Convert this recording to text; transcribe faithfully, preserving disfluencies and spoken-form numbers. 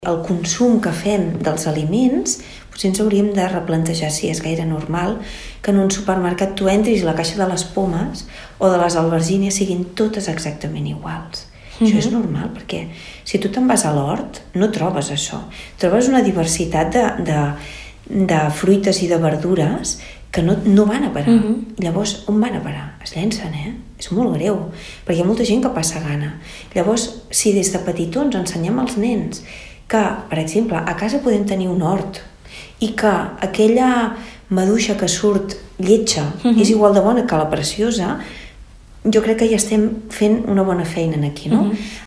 El consum que fem dels aliments, potser ens hauríem de replantejar si és gaire normal que en un supermercat tu entris i la caixa de les pomes o de les albergínies siguin totes exactament iguals. Mm-hmm. Això és normal, perquè si tu te'n vas a l'hort no trobes això. Trobes una diversitat de, de, de fruites i de verdures que no, no van a parar. Mm-hmm. Llavors, on van a parar? Es llencen, eh? És molt greu, perquè hi ha molta gent que passa gana. Llavors, si des de petitons ensenyem als nens que, per exemple, a casa podem tenir un hort i que aquella maduixa que surt lletja mm-hmm. és igual de bona que la preciosa, jo crec que ja estem fent una bona feina aquí, no? Mm-hmm.